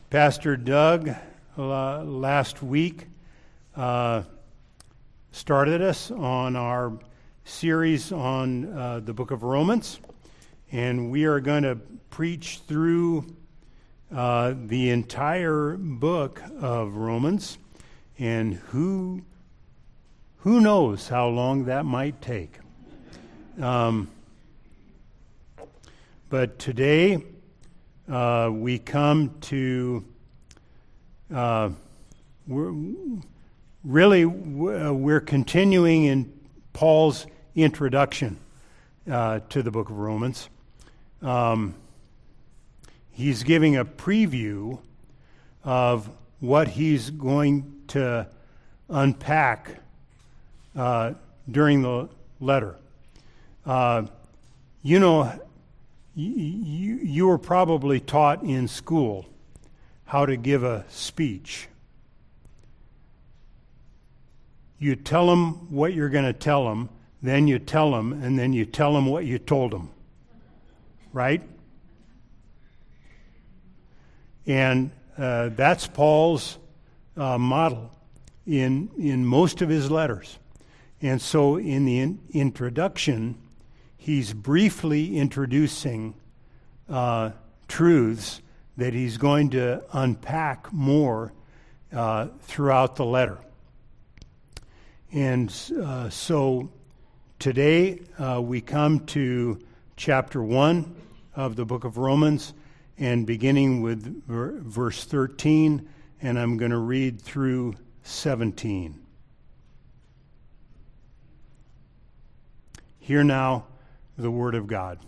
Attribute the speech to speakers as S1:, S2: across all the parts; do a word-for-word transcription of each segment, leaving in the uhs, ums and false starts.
S1: Pastor Doug uh, last week uh, started us on our series on uh, the book of Romans, and we are going to preach through uh, the entire book of Romans, and who who knows how long that might take. Um, but today uh, we come to uh, we're really we're continuing in Paul's introduction uh, to the book of Romans. Um, he's giving a preview of what he's going to unpack uh, during the letter. Uh, you know, you, you were probably taught in school how to give a speech. You tell them what you're going to tell them, then you tell them, and then you tell them what you told them. Right? And uh, that's Paul's uh, model in in most of his letters. And so in the in- introduction, he's briefly introducing uh, truths that he's going to unpack more uh, throughout the letter. And uh, so today uh, we come to chapter one of the book of Romans, and beginning with ver- verse thirteen, and I'm going to read through seventeen. Hear now the word of God.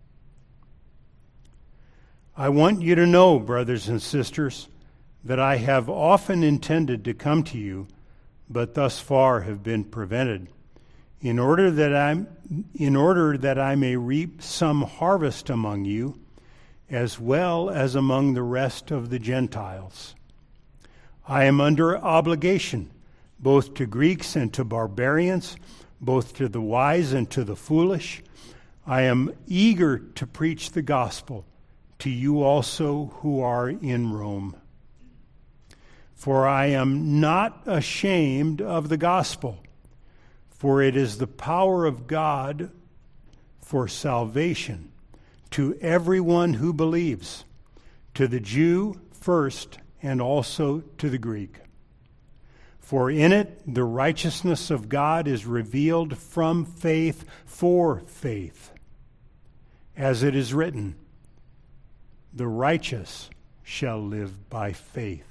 S1: I want you to know, brothers and sisters, that I have often intended to come to you, but thus far have been prevented, in order that I, in order that I may reap some harvest among you, as well as among the rest of the Gentiles. I am under obligation, both to Greeks and to barbarians, both to the wise and to the foolish. I am eager to preach the gospel to you also who are in Rome. For I am not ashamed of the gospel, for it is the power of God for salvation to everyone who believes, to the Jew first and also to the Greek. For in it the righteousness of God is revealed from faith for faith. As it is written, the righteous shall live by faith.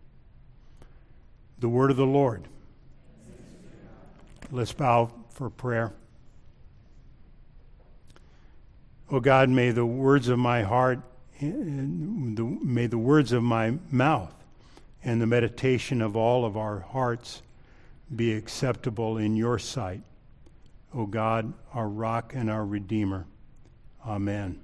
S1: The word of the Lord. Let's bow for prayer. O God, may the words of my heart, may the words of my mouth and the meditation of all of our hearts be acceptable in your sight. O God, our rock and our Redeemer. Amen.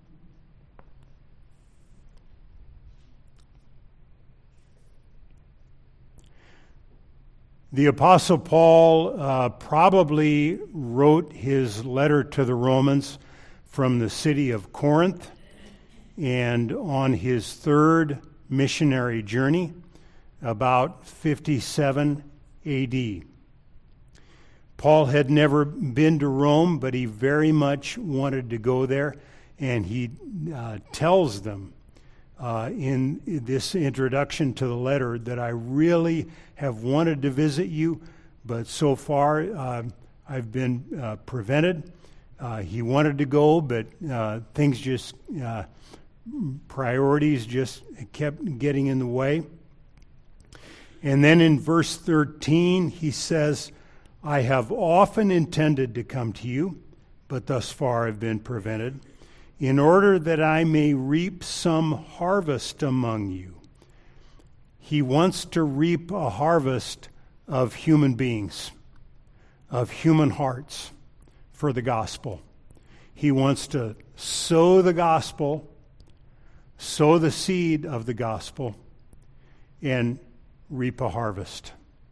S1: The Apostle Paul uh, probably wrote his letter to the Romans from the city of Corinth, and on his third missionary journey, about fifty-seven A D. Paul had never been to Rome, but he very much wanted to go there, and he uh, tells them uh, in this introduction to the letter that I really have wanted to visit you, but so far uh, I've been uh, prevented. Uh, he wanted to go, but uh, things just, uh, priorities just kept getting in the way. And then in verse thirteen, he says, I have often intended to come to you, but thus far have been prevented, in order that I may reap some harvest among you. He wants to reap a harvest of human beings, of human hearts for the gospel. He wants to sow the gospel, sow the seed of the gospel, and reap a harvest.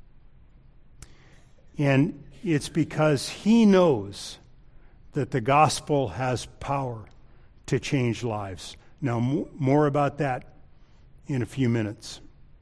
S1: And it's because he knows that the gospel has power to change lives. Now, more about that in a few minutes.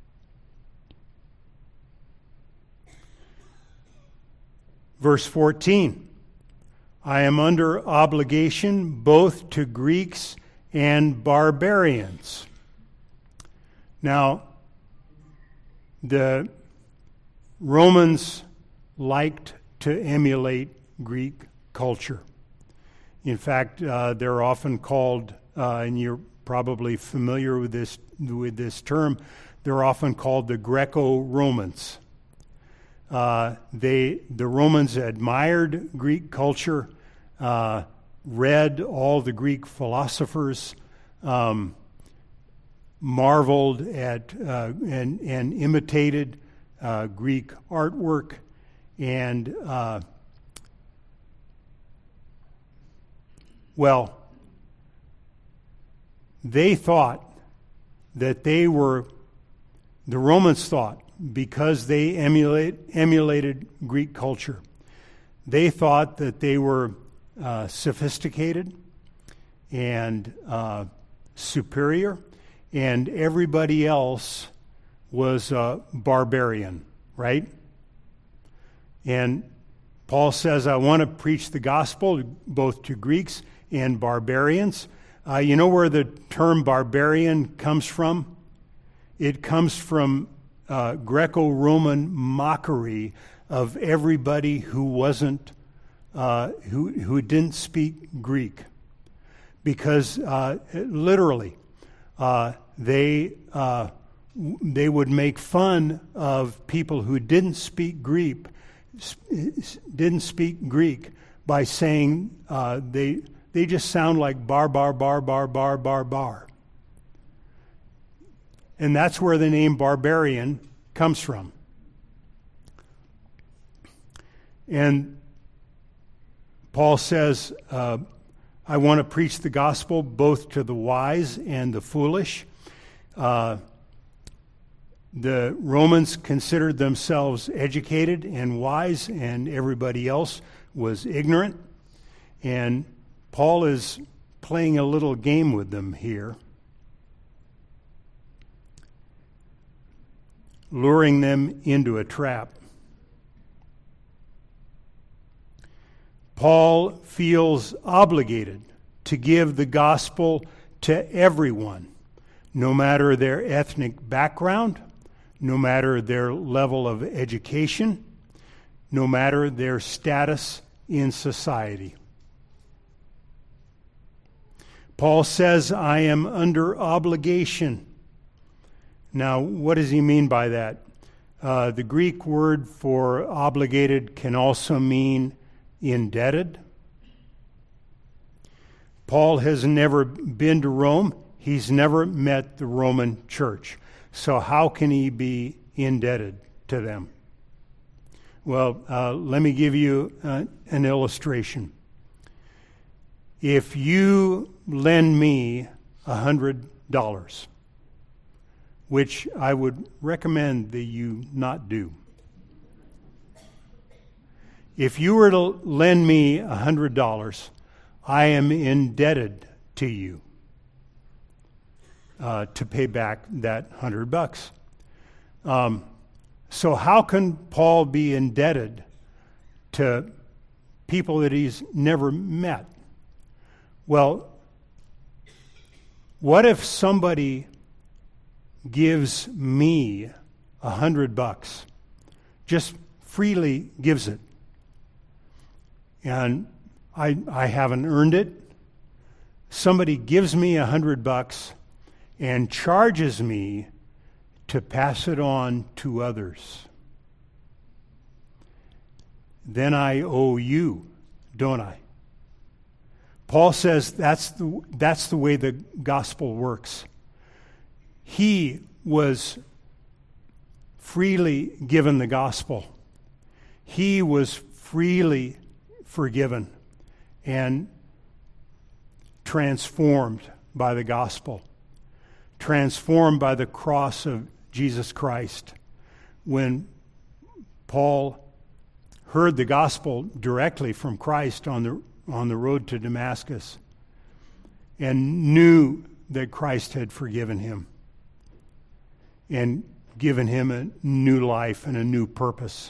S1: Verse fourteen, I am under obligation both to Greeks and barbarians. Now, the Romans liked to emulate Greek culture. In fact, uh, they're often called, uh, and you're probably familiar with this with this term, they're often called the Greco-Romans. Uh, they, the Romans admired Greek culture, uh, read all the Greek philosophers, um, marveled at uh, and, and imitated uh, Greek artwork, and uh, well, they thought that they were, the Romans thought, because they emulate, emulated Greek culture, they thought that they were uh, sophisticated and uh, superior, and everybody else was a barbarian, right? And Paul says, I want to preach the gospel both to Greeks and barbarians. Uh, you know where the term barbarian comes from? It comes from uh, Greco-Roman mockery of everybody who wasn't, uh, who who didn't speak Greek, because uh, literally uh, they uh, they would make fun of people who didn't speak Greek, didn't speak Greek by saying uh, they. They just sound like bar, bar, bar, bar, bar, bar, bar. And that's where the name barbarian comes from. And Paul says, uh, I want to preach the gospel both to the wise and the foolish. Uh, the Romans considered themselves educated and wise, and everybody else was ignorant. And Paul is playing a little game with them here, luring them into a trap. Paul feels obligated to give the gospel to everyone, no matter their ethnic background, no matter their level of education, no matter their status in society. Paul says, I am under obligation. Now, what does he mean by that? Uh, the Greek word for obligated can also mean indebted. Paul has never been to Rome. He's never met the Roman church. So how can he be indebted to them? Well, uh, let me give you uh, an illustration. If you lend me one hundred dollars, which I would recommend that you not do. If you were to lend me one hundred dollars, I am indebted to you uh, to pay back that one hundred bucks. Um, so how can Paul be indebted to people that he's never met? Well, what if somebody gives me a hundred bucks, just freely gives it, and I I haven't earned it? Somebody gives me a hundred bucks and charges me to pass it on to others. Then I owe you, don't I? Paul says that's the, that's the way the gospel works. He was freely given the gospel. He was freely forgiven and transformed by the gospel, transformed by the cross of Jesus Christ. When Paul heard the gospel directly from Christ on the on the road to Damascus and knew that Christ had forgiven him. and given him a new life and a new purpose.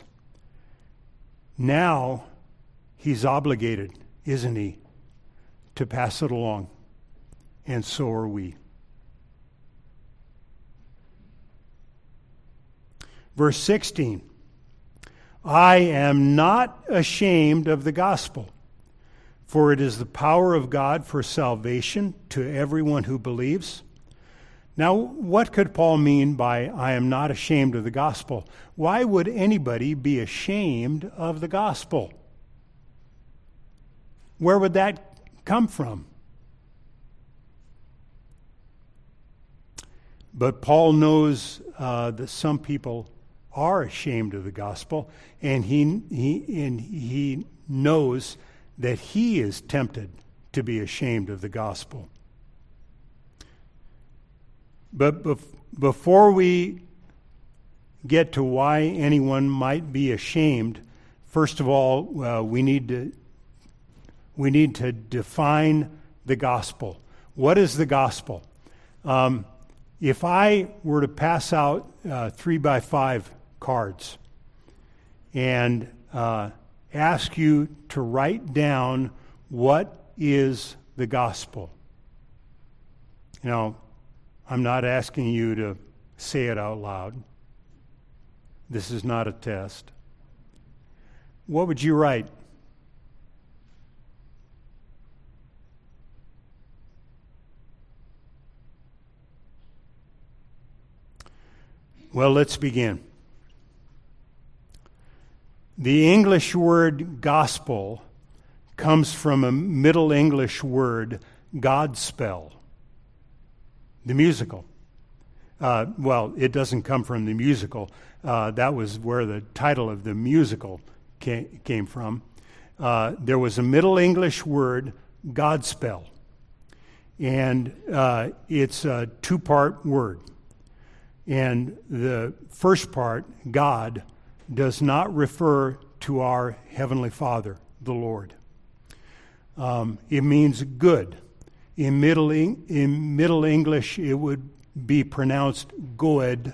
S1: Now he's obligated, isn't he, to pass it along. And so are we. Verse sixteen, I am not ashamed of the gospel, for it is the power of God for salvation to everyone who believes. Now, what could Paul mean by, I am not ashamed of the gospel? Why would anybody be ashamed of the gospel? Where would that come from? But Paul knows uh, that some people are ashamed of the gospel, and he, he, and he knows that he is tempted to be ashamed of the gospel. But bef- before we get to why anyone might be ashamed, first of all, uh, we need to we need to define the gospel. What is the gospel? Um, if I were to pass out uh, three by five cards and uh, ask you to write down what is the gospel. You know, I'm not asking you to say it out loud. This is not a test. What would you write? Well, let's begin. The English word gospel comes from a Middle English word, Godspell, the musical. Uh, well, it doesn't come from the musical. Uh, that was where the title of the musical came, came from. Uh, there was a Middle English word, Godspell, and uh, it's a two-part word. And the first part, God, does not refer to our Heavenly Father, the Lord. Um, it means good. In Middle, in Middle English, it would be pronounced good.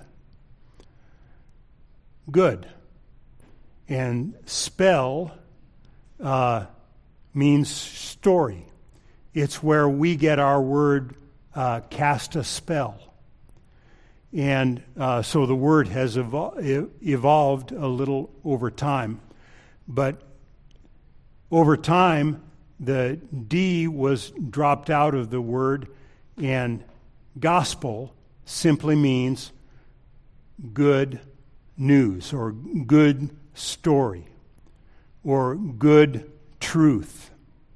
S1: Good. And spell uh, means story. It's where we get our word uh, cast a spell. And uh, so the word has evol- evolved a little over time. But over time, the D was dropped out of the word, and gospel simply means good news or good story or good truth.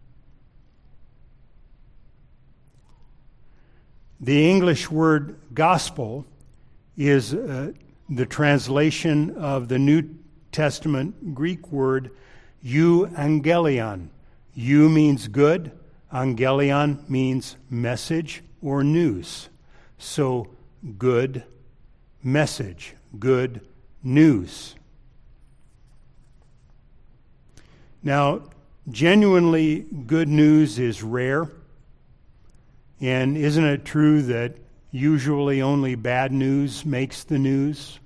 S1: The English word gospel is uh, the translation of the New Testament Greek word euangelion. Eu means good, angelion means message or news. So good message, good news. Now, genuinely good news is rare, and isn't it true that usually only bad news makes the news?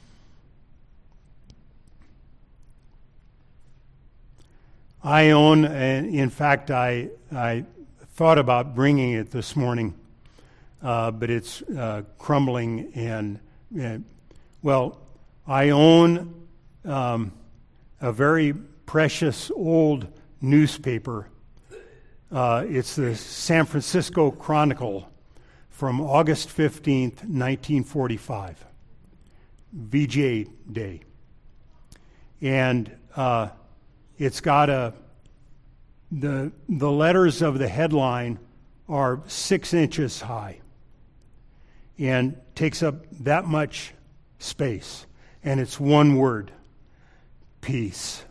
S1: I own, and in fact, I I thought about bringing it this morning, uh, but it's uh, crumbling and, uh, well, I own um, a very precious old newspaper. Uh, it's the San Francisco Chronicle from August fifteenth, nineteen forty-five, V J Day. And uh, it's got a, the, the letters of the headline are six inches high and takes up that much space. And it's one word, peace.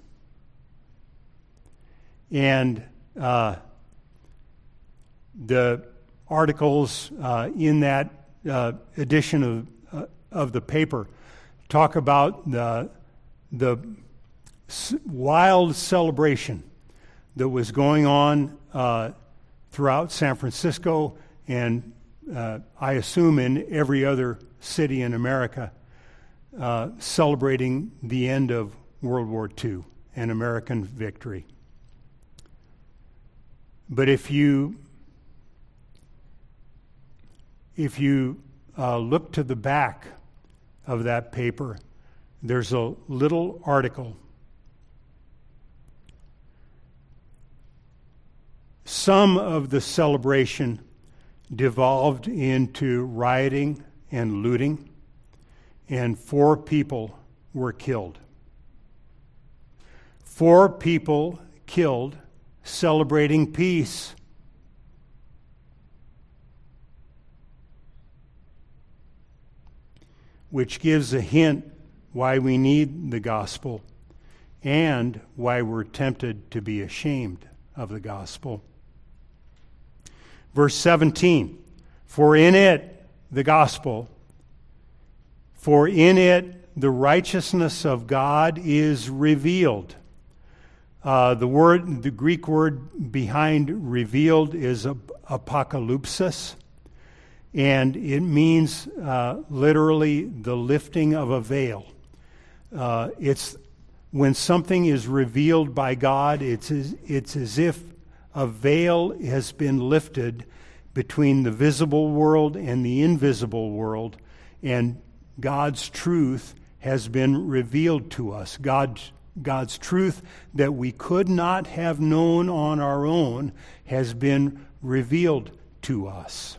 S1: And uh, the articles uh, in that uh, edition of uh, of the paper talk about the the s- wild celebration that was going on uh, throughout San Francisco and uh, I assume in every other city in America, uh, celebrating the end of World War Two and American victory. But if you if you uh, look to the back of that paper, there's a little article. Some of the celebration devolved into rioting and looting, and four people were killed. Four people killed celebrating peace. Which gives a hint why we need the gospel and why we're tempted to be ashamed of the gospel. Verse seventeen, for in it, the gospel, for in it the righteousness of God is revealed. Uh, the word, the Greek word behind revealed is apocalypsis, and it means uh, literally the lifting of a veil. Uh, it's when something is revealed by God, it's as, it's as if a veil has been lifted between the visible world and the invisible world, and God's truth has been revealed to us. God's, God's truth that we could not have known on our own has been revealed to us.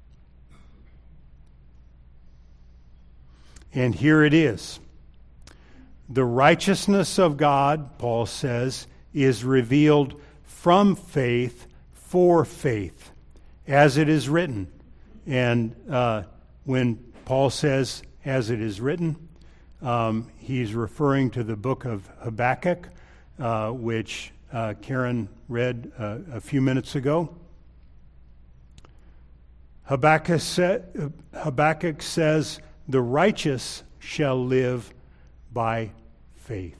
S1: And here it is. The righteousness of God, Paul says, is revealed from faith for faith, as it is written. And uh, when Paul says, as it is written, um, he's referring to the book of Habakkuk, uh, which uh, Karen read uh, a few minutes ago. Habakkuk, sa- Habakkuk says, the righteous shall live by faith.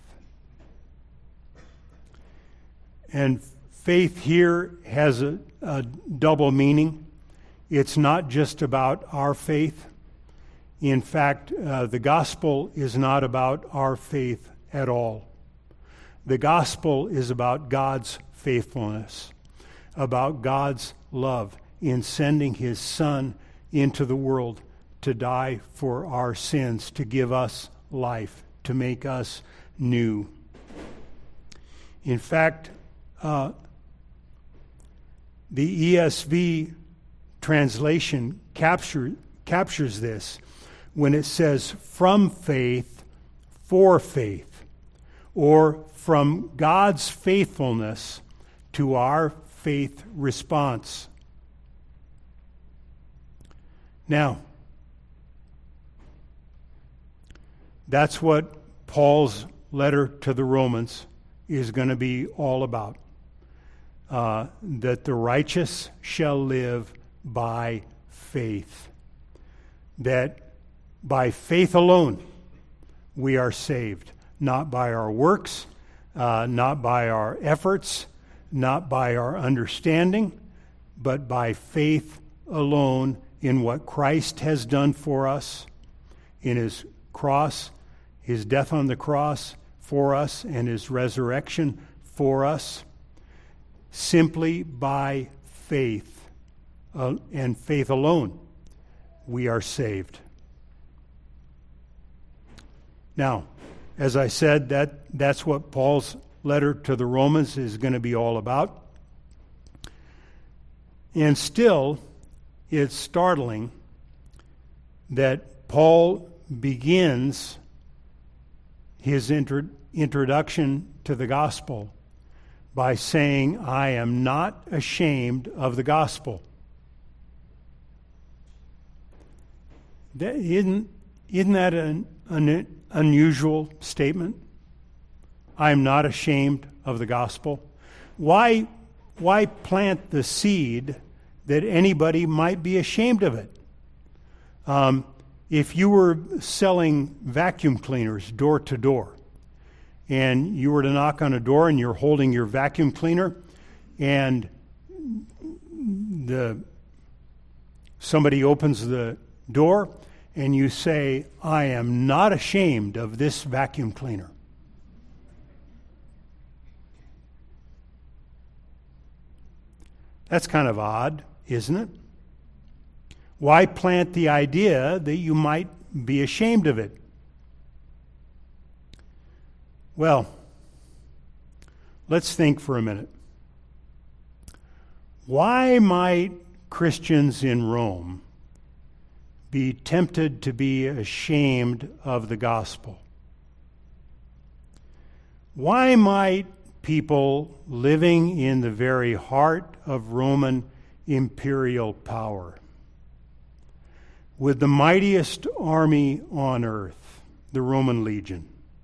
S1: And faith here has a, a double meaning. It's not just about our faith. In fact, uh, the gospel is not about our faith at all. The gospel is about God's faithfulness, about God's love in sending his Son into the world to die for our sins, to give us life, to make us new. In fact, uh, the E S V translation capture, captures this when it says from faith for faith, or from God's faithfulness to our faith response. Now, that's what Paul's letter to the Romans is going to be all about. Uh, that the righteous shall live by faith. That by faith alone we are saved. Not by our works, uh, not by our efforts, not by our understanding, but by faith alone in what Christ has done for us, in his cross, his death on the cross for us, and his resurrection for us. Simply by faith, uh, and faith alone, we are saved. Now, as I said, that, that's what Paul's letter to the Romans is going to be all about. And still, it's startling that Paul begins his intro- introduction to the gospel by saying, I am not ashamed of the gospel. That isn't, isn't that an, an unusual statement? I am not ashamed of the gospel. Why, why plant the seed that anybody might be ashamed of it? Um, if you were selling vacuum cleaners door to door, and you were to knock on a door and you're holding your vacuum cleaner, and the Somebody opens the door and you say, I am not ashamed of this vacuum cleaner. That's kind of odd, isn't it? Why plant the idea that you might be ashamed of it? Well, let's think for a minute. Why might Christians in Rome be tempted to be ashamed of the gospel? Why might people living in the very heart of Roman imperial power, with the mightiest army on earth, the Roman legion,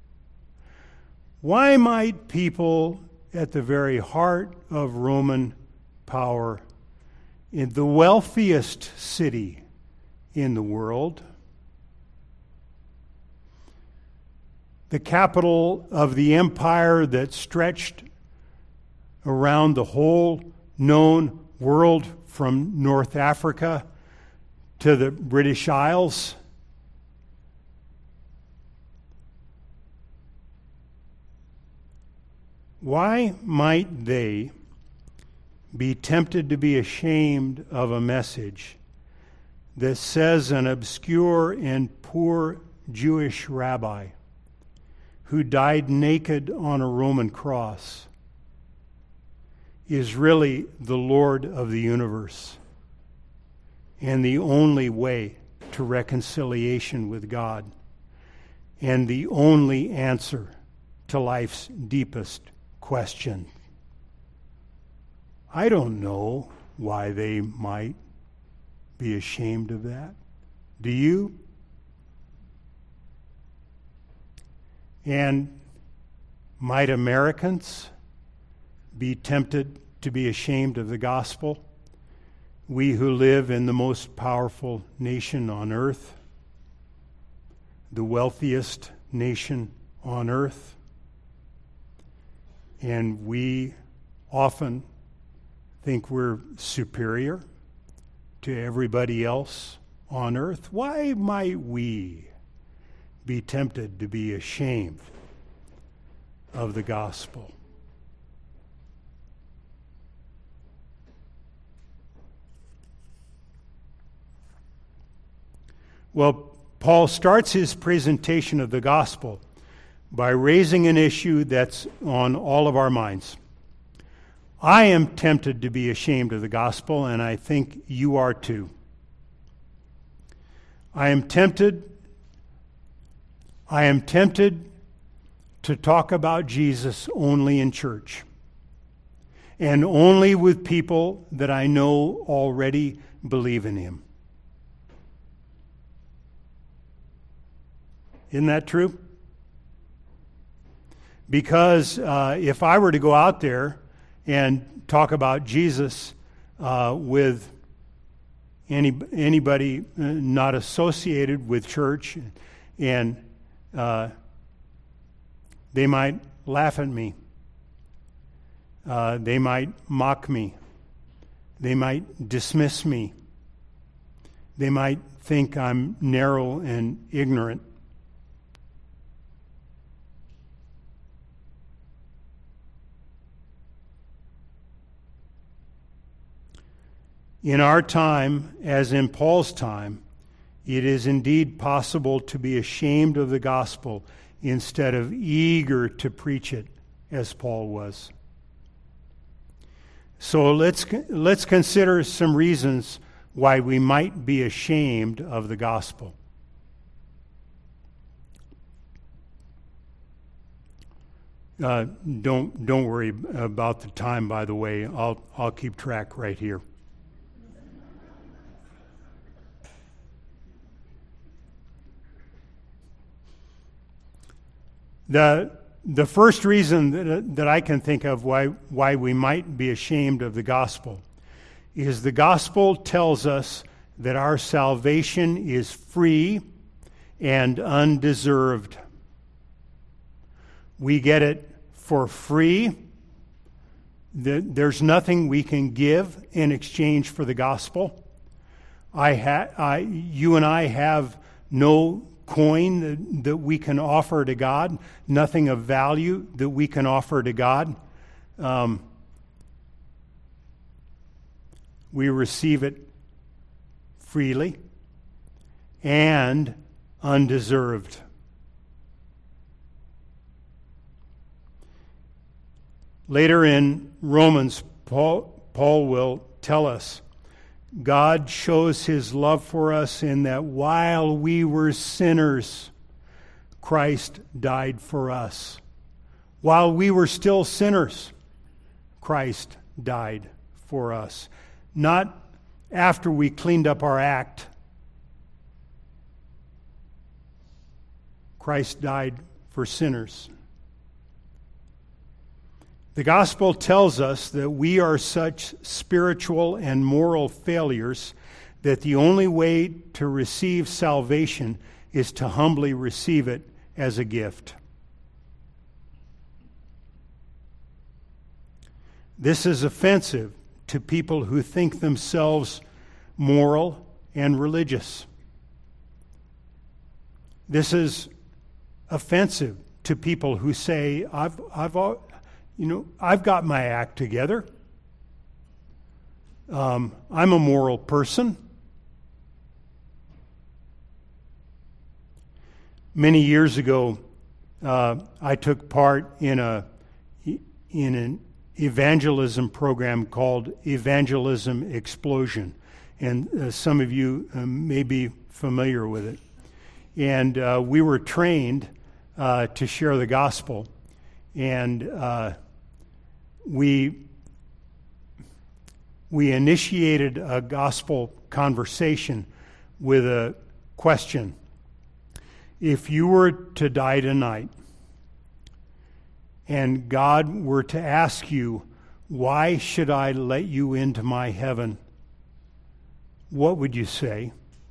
S1: why might people at the very heart of Roman power, in the wealthiest city in the world, the capital of the empire that stretched around the whole known world from North Africa to the British Isles, why might they be tempted to be ashamed of a message that says an obscure and poor Jewish rabbi who died naked on a Roman cross is really the Lord of the universe and the only way to reconciliation with God and the only answer to life's deepest question? I don't know why they might be ashamed of that. Do you? And might Americans be tempted to be ashamed of the gospel? We who live in the most powerful nation on earth, the wealthiest nation on earth, and we often think we're superior to everybody else on earth. Why might we be tempted to be ashamed of the gospel? Well, Paul starts his presentation of the gospel by raising an issue that's on all of our minds. I am tempted to be ashamed of the gospel, and I think you are too. I am tempted, I am tempted to talk about Jesus only in church, and only with people that I know already believe in him. Isn't that true? Because uh, if I were to go out there and talk about Jesus uh, with any anybody not associated with church, and uh, they might laugh at me, uh, they might mock me, they might dismiss me, they might think I'm narrow and ignorant. In our time, as in Paul's time, it is indeed possible to be ashamed of the gospel instead of eager to preach it, as Paul was. So let's let's consider some reasons why we might be ashamed of the gospel. Uh, don't don't worry about the time, by the way. I'll I'll keep track right here. The the first reason that, that I can think of why why we might be ashamed of the gospel is the gospel tells us that our salvation is free and undeserved. We get it for free. There's nothing we can give in exchange for the gospel. I ha- I, you and I have no coin that, that we can offer to God, nothing of value that we can offer to God. Um, we receive it freely and undeserved. Later in Romans, Paul, Paul will tell us, God shows his love for us in that while we were sinners, Christ died for us. While we were still sinners, Christ died for us. Not after we cleaned up our act. Christ died for sinners. The gospel tells us that we are such spiritual and moral failures that the only way to receive salvation is to humbly receive it as a gift. This is offensive to people who think themselves moral and religious. This is offensive to people who say, I've, I've, you know, I've got my act together. Um, I'm a moral person. Many years ago, uh, I took part in a in an evangelism program called Evangelism Explosion, and uh, some of you uh, may be familiar with it. And uh, we were trained uh, to share the gospel, and uh, we we initiated a gospel conversation with a question. If you were to die tonight, and God were to ask you, why should I let you into my heaven? What would you say?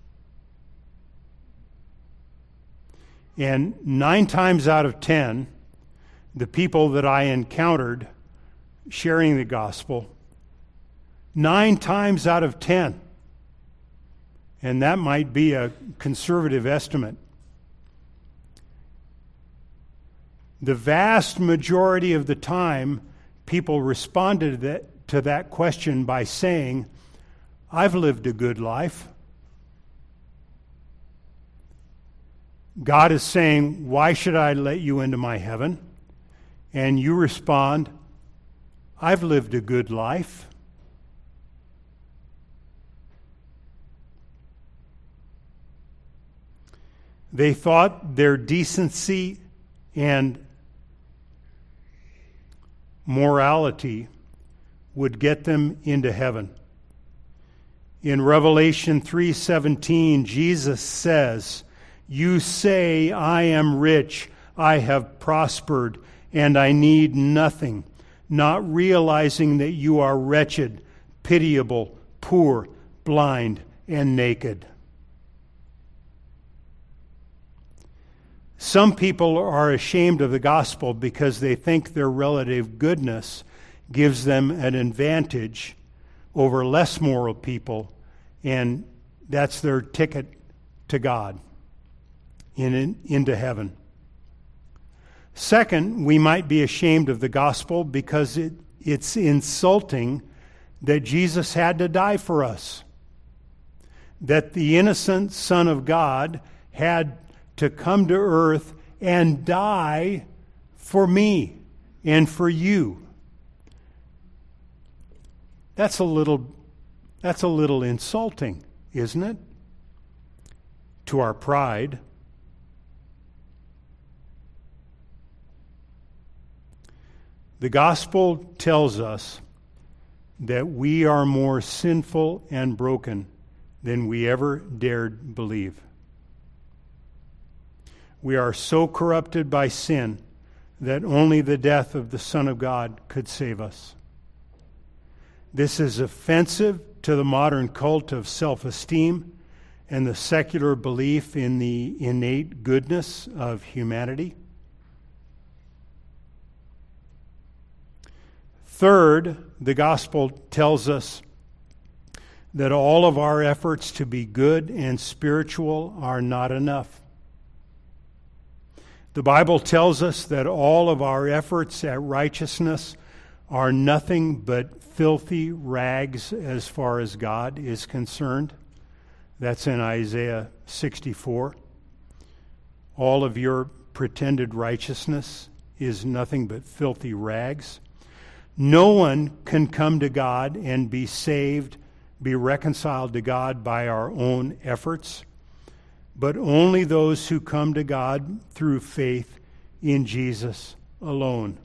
S1: And nine times out of ten, the people that I encountered sharing the gospel, nine times out of ten, and that might be a conservative estimate, the vast majority of the time, people responded to that, to that question by saying, I've lived a good life. God is saying, why should I let you into my heaven? And you respond, I've lived a good life. They thought their decency and morality would get them into heaven. In Revelation three seventeen, Jesus says, you say, I am rich, I have prospered, and I need nothing, not realizing that you are wretched, pitiable, poor, blind, and naked. Some people are ashamed of the gospel because they think their relative goodness gives them an advantage over less moral people, and that's their ticket to God, in, in, into heaven. Second, we might be ashamed of the gospel because it, it's insulting that Jesus had to die for us, that the innocent Son of God had to come to earth and die for me and for you. That's a little that's a little insulting, isn't it? To our pride. The gospel tells us that we are more sinful and broken than we ever dared believe. We are so corrupted by sin that only the death of the Son of God could save us. This is offensive to the modern cult of self-esteem and the secular belief in the innate goodness of humanity. Third, the gospel tells us that all of our efforts to be good and spiritual are not enough. The Bible tells us that all of our efforts at righteousness are nothing but filthy rags as far as God is concerned. That's in Isaiah sixty-four. All of your pretended righteousness is nothing but filthy rags. No one can come to God and be saved, be reconciled to God by our own efforts, but only those who come to God through faith in Jesus alone.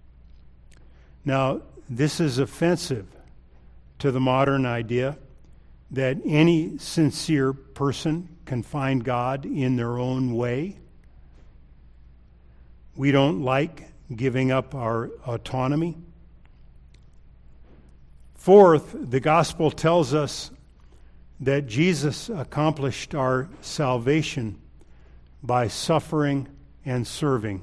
S1: Now, this is offensive to the modern idea that any sincere person can find God in their own way. We don't like giving up our autonomy. Fourth, the gospel tells us that Jesus accomplished our salvation by suffering and serving.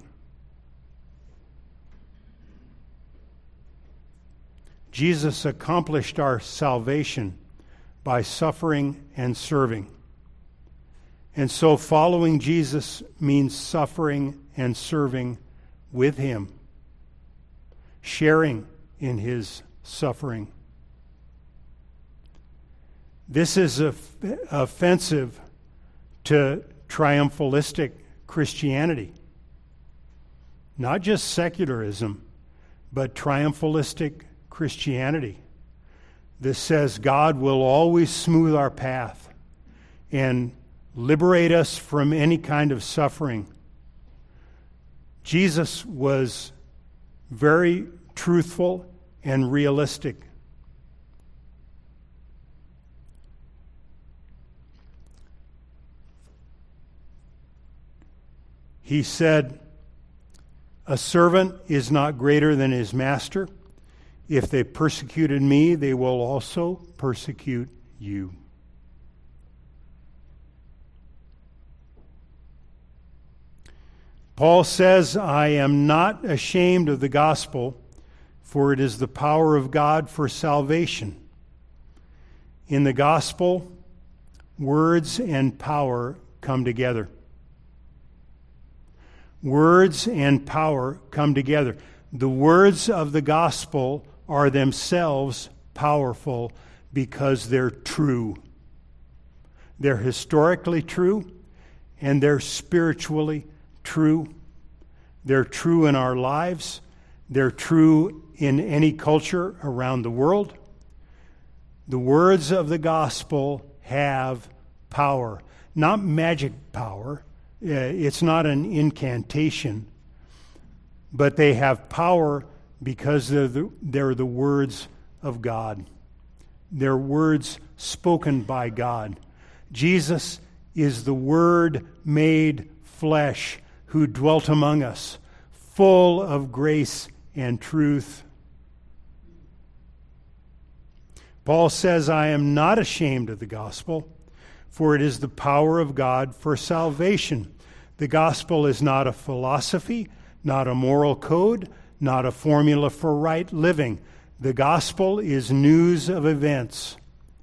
S1: Jesus accomplished our salvation by suffering and serving. And so following Jesus means suffering and serving with him, sharing in his suffering. This is offensive to triumphalistic Christianity. Not just secularism, but triumphalistic Christianity. This says God will always smooth our path and liberate us from any kind of suffering. Jesus was very truthful and realistic. He said, "A servant is not greater than his master. If they persecuted me, they will also persecute you." Paul says, "I am not ashamed of the gospel, for it is the power of God for salvation." In the gospel, words and power come together. Words and power come together. The words of the gospel are themselves powerful because they're true. They're historically true, and they're spiritually true. They're true in our lives. They're true in any culture around the world. The words of the gospel have power, not magic power. It's not an incantation, but they have power because they're the, they're the words of God. They're words spoken by God. Jesus is the Word made flesh who dwelt among us, full of grace and truth. Paul says, "I am not ashamed of the gospel, for it is the power of God for salvation." The gospel is not a philosophy, not a moral code, not a formula for right living. The gospel is news of events.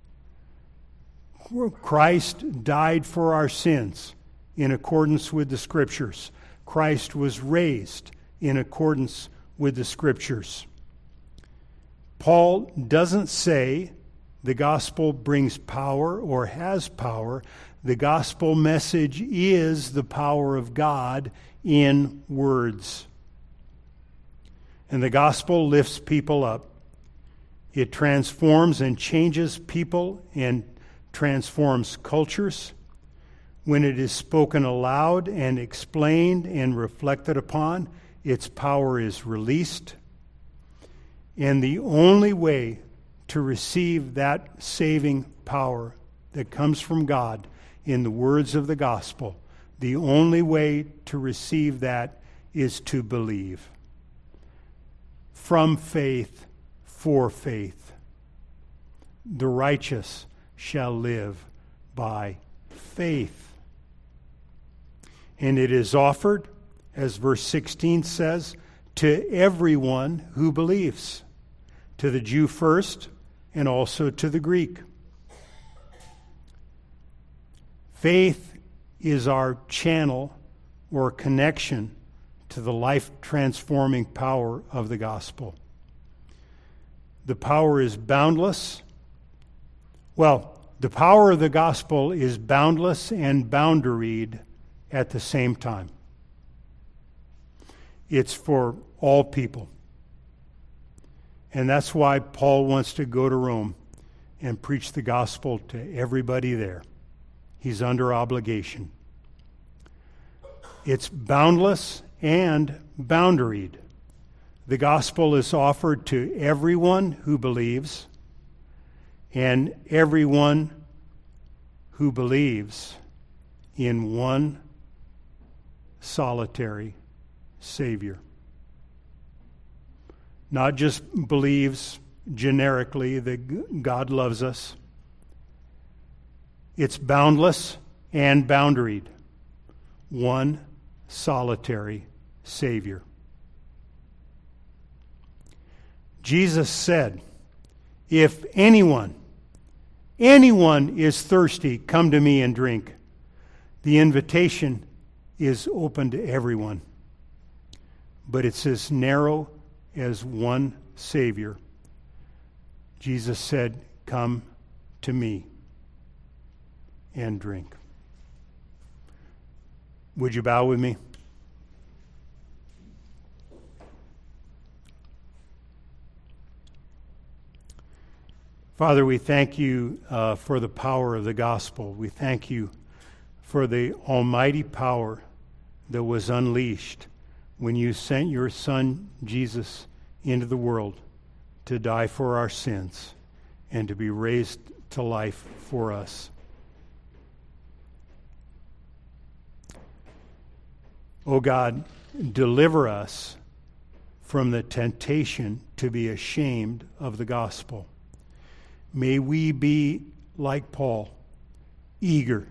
S1: Christ died for our sins in accordance with the Scriptures. Christ was raised in accordance with the Scriptures. Paul doesn't say the gospel brings power or has power. The gospel message is the power of God in words. And the gospel lifts people up. It transforms and changes people and transforms cultures. When it is spoken aloud and explained and reflected upon, its power is released. And the only way to receive that saving power that comes from God in the words of the gospel, the only way to receive that is to believe. From faith, for faith. The righteous shall live by faith. And it is offered, as verse sixteen says, to everyone who believes, to the Jew first, and also to the Greek. Faith is our channel or connection to the life-transforming power of the gospel. The power is boundless. Well, the power of the gospel is boundless and boundaried at the same time. It's for all people. And that's why Paul wants to go to Rome and preach the gospel to everybody there. He's under obligation. It's boundless and boundaried. The gospel is offered to everyone who believes, and everyone who believes in one solitary Savior. Not just believes generically that God loves us. It's boundless and boundaried. One solitary Savior. Jesus said, if anyone, anyone is thirsty, come to me and drink. The invitation is open to everyone. But it's as narrow as one Savior. Jesus said, come to me and drink. Would you bow with me? Father, we thank you uh, for the power of the gospel. We thank you for the almighty power that was unleashed when you sent your Son, Jesus, into the world to die for our sins and to be raised to life for us. O God, deliver us from the temptation to be ashamed of the gospel. May we be like Paul, eager,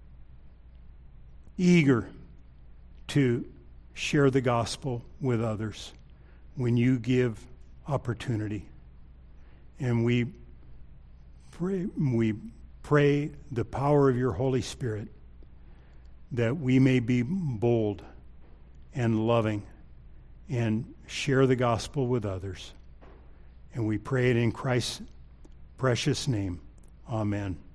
S1: eager to share the gospel with others when you give opportunity. And we pray, we pray the power of your Holy Spirit that we may be bold and loving and share the gospel with others. And we pray it in Christ's precious name. Amen.